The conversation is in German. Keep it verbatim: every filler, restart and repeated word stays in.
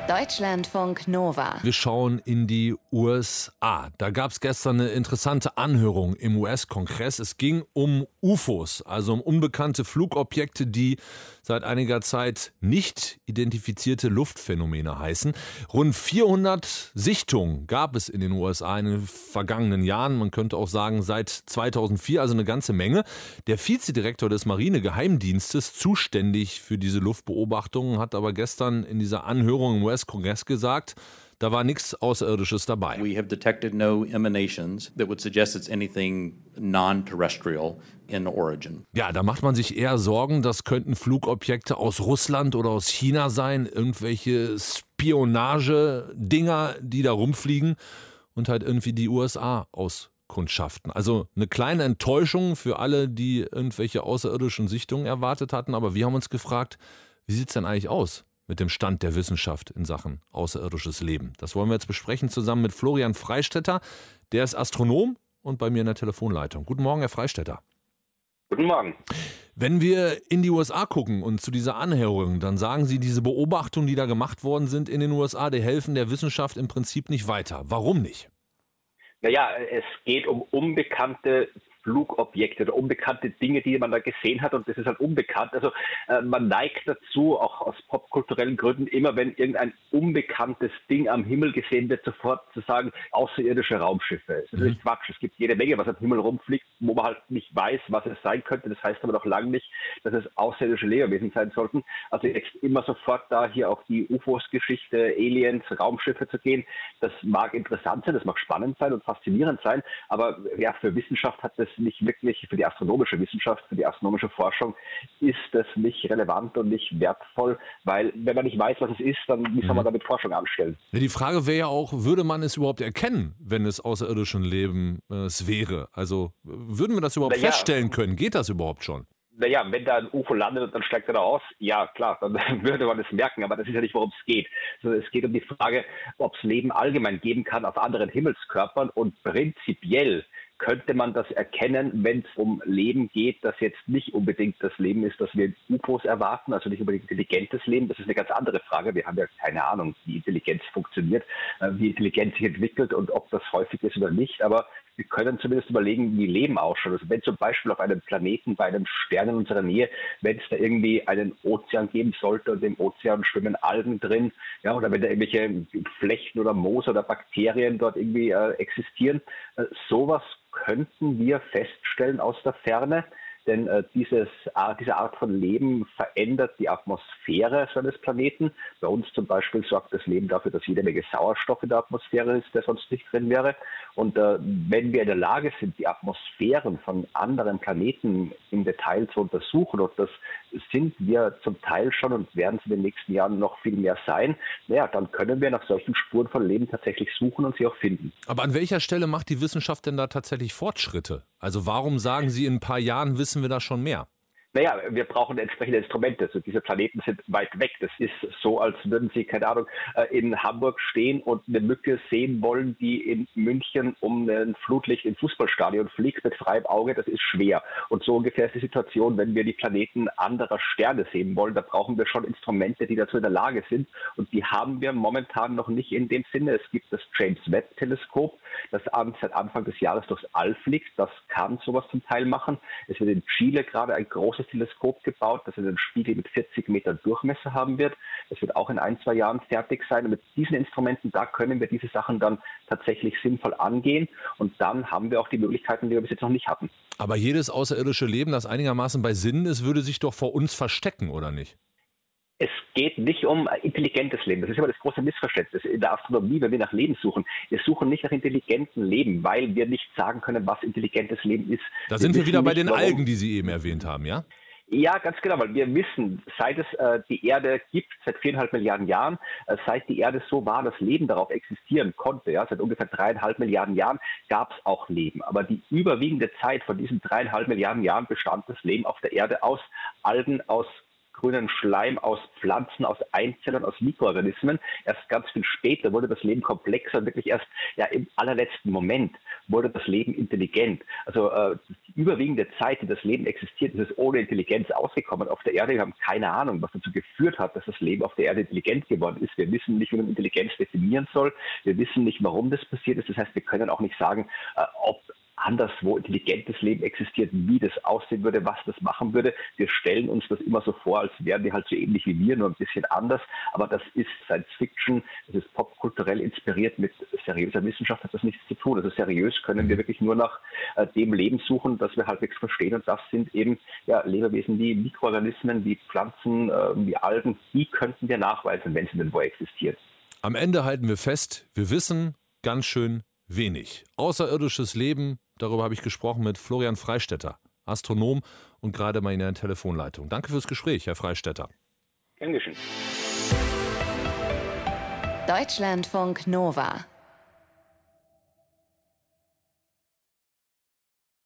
Deutschlandfunk Nova. Wir schauen in die U S A. Da gab es gestern eine interessante Anhörung im U S-Kongress. Es ging um U F Os, also um unbekannte Flugobjekte, die seit einiger Zeit nicht identifizierte Luftphänomene heißen. Rund vierhundert Sichtungen gab es in den U S A in den vergangenen Jahren. Man könnte auch sagen seit zweitausendvier, also eine ganze Menge. Der Vizedirektor des Marinegeheimdienstes, zuständig für diese Luftbeobachtungen, hat aber gestern in dieser Anhörung im U S-Kongress gesagt, da war nichts Außerirdisches dabei. We have detected no emanations that would suggest it's anything non-terrestrial in origin. Ja, da macht man sich eher Sorgen, das könnten Flugobjekte aus Russland oder aus China sein, irgendwelche Spionage-Dinger, die da rumfliegen und halt irgendwie die U S A auskundschaften. Also eine kleine Enttäuschung für alle, die irgendwelche außerirdischen Sichtungen erwartet hatten, aber wir haben uns gefragt, wie sieht es denn eigentlich aus mit dem Stand der Wissenschaft in Sachen außerirdisches Leben? Das wollen wir jetzt besprechen zusammen mit Florian Freistetter. Der ist Astronom und bei mir in der Telefonleitung. Guten Morgen, Herr Freistetter. Guten Morgen. Wenn wir in die U S A gucken und zu dieser Anhörung, dann sagen Sie, diese Beobachtungen, die da gemacht worden sind in den U S A, die helfen der Wissenschaft im Prinzip nicht weiter. Warum nicht? Naja, es geht um unbekannte Flugobjekte oder unbekannte Dinge, die man da gesehen hat, und das ist halt unbekannt. Also äh, man neigt dazu, auch aus popkulturellen Gründen, immer wenn irgendein unbekanntes Ding am Himmel gesehen wird, sofort zu sagen, außerirdische Raumschiffe. Das ist mhm. Quatsch. Es gibt jede Menge, was am Himmel rumfliegt, wo man halt nicht weiß, was es sein könnte. Das heißt aber noch lange nicht, dass es außerirdische Lebewesen sein sollten. Also jetzt immer sofort da hier auf die U F Os-Geschichte, Aliens, Raumschiffe zu gehen, das mag interessant sein, das mag spannend sein und faszinierend sein, aber ja, für Wissenschaft hat das nicht wirklich, für die astronomische Wissenschaft, für die astronomische Forschung ist das nicht relevant und nicht wertvoll, weil wenn man nicht weiß, was es ist, dann wie soll man damit Forschung anstellen? Ja, die Frage wäre ja auch, würde man es überhaupt erkennen, wenn es außerirdischen Leben äh, es wäre? Also würden wir das überhaupt naja, feststellen können? Geht das überhaupt schon? Naja, wenn da ein U F O landet und dann steigt er da aus, ja klar, dann würde man es merken, aber das ist ja nicht, worum es geht. Also es geht um die Frage, ob es Leben allgemein geben kann auf anderen Himmelskörpern, und prinzipiell könnte man das erkennen, wenn es um Leben geht, das jetzt nicht unbedingt das Leben ist, das wir in U F Os erwarten, also nicht unbedingt intelligentes Leben. Das ist eine ganz andere Frage. Wir haben ja keine Ahnung, wie Intelligenz funktioniert, wie Intelligenz sich entwickelt und ob das häufig ist oder nicht. Aber wir können zumindest überlegen, wie Leben ausschaut. Also wenn zum Beispiel auf einem Planeten, bei einem Stern in unserer Nähe, wenn es da irgendwie einen Ozean geben sollte und im Ozean schwimmen Algen drin, ja, oder wenn da irgendwelche Flechten oder Moos oder Bakterien dort irgendwie äh, existieren, äh, sowas könnten wir feststellen aus der Ferne, denn äh, dieses, äh, diese Art von Leben verändert die Atmosphäre seines Planeten. Bei uns zum Beispiel sorgt das Leben dafür, dass jede Menge Sauerstoff in der Atmosphäre ist, der sonst nicht drin wäre. Und äh, wenn wir in der Lage sind, die Atmosphären von anderen Planeten im Detail zu untersuchen, und das sind wir zum Teil schon und werden es in den nächsten Jahren noch viel mehr sein, naja, dann können wir nach solchen Spuren von Leben tatsächlich suchen und sie auch finden. Aber an welcher Stelle macht die Wissenschaft denn da tatsächlich Fortschritte? Also warum sagen Sie, in ein paar Jahren wissen wir da schon mehr? Naja, wir brauchen entsprechende Instrumente. Also diese Planeten sind weit weg. Das ist so, als würden Sie, keine Ahnung, in Hamburg stehen und eine Mücke sehen wollen, die in München um ein Flutlicht im Fußballstadion fliegt mit freiem Auge. Das ist schwer. Und so ungefähr ist die Situation, wenn wir die Planeten anderer Sterne sehen wollen. Da brauchen wir schon Instrumente, die dazu in der Lage sind. Und die haben wir momentan noch nicht in dem Sinne. Es gibt das James-Webb-Teleskop, das seit Anfang des Jahres durchs All fliegt. Das kann sowas zum Teil machen. Es wird in Chile gerade ein großes Teleskop gebaut, das einen Spiegel mit vierzig Metern Durchmesser haben wird. Das wird auch in ein, zwei Jahren fertig sein. Und mit diesen Instrumenten, da können wir diese Sachen dann tatsächlich sinnvoll angehen. Und dann haben wir auch die Möglichkeiten, die wir bis jetzt noch nicht hatten. Aber jedes außerirdische Leben, das einigermaßen bei Sinnen ist, würde sich doch vor uns verstecken, oder nicht? Es geht nicht um intelligentes Leben. Das ist aber das große Missverständnis in der Astronomie, wenn wir nach Leben suchen. Wir suchen nicht nach intelligentem Leben, weil wir nicht sagen können, was intelligentes Leben ist. Da sind wir, wir wieder bei den warum. Algen, die Sie eben erwähnt haben, ja? Ja, ganz genau, weil wir wissen, seit es äh, die Erde gibt, seit viereinhalb Milliarden Jahren, äh, seit die Erde so war, dass Leben darauf existieren konnte, ja, seit ungefähr dreieinhalb Milliarden Jahren gab es auch Leben. Aber die überwiegende Zeit von diesen dreieinhalb Milliarden Jahren bestand das Leben auf der Erde aus Algen, aus grünen Schleim aus Pflanzen, aus Einzellern, aus Mikroorganismen. Erst ganz viel später wurde das Leben komplexer und wirklich erst ja, im allerletzten Moment wurde das Leben intelligent. Also äh, die überwiegende Zeit, die das Leben existiert, ist es ohne Intelligenz ausgekommen auf der Erde. Wir haben keine Ahnung, was dazu geführt hat, dass das Leben auf der Erde intelligent geworden ist. Wir wissen nicht, wie man Intelligenz definieren soll. Wir wissen nicht, warum das passiert ist. Das heißt, wir können auch nicht sagen, äh, ob anderswo intelligentes Leben existiert, wie das aussehen würde, was das machen würde. Wir stellen uns das immer so vor, als wären die halt so ähnlich wie wir, nur ein bisschen anders. Aber das ist Science Fiction, das ist popkulturell inspiriert. Mit seriöser Wissenschaft hat das nichts zu tun. Also seriös können wir wirklich nur nach äh, dem Leben suchen, das wir halbwegs verstehen. Und das sind eben ja, Lebewesen wie Mikroorganismen, wie Pflanzen, äh, wie Algen. Die könnten wir nachweisen, wenn sie denn wo existieren. Am Ende halten wir fest, wir wissen ganz schön wenig. Außerirdisches Leben, darüber habe ich gesprochen mit Florian Freistetter, Astronom und gerade mal in der Telefonleitung. Danke fürs Gespräch, Herr Freistetter. Gern geschehen. Deutschlandfunk Nova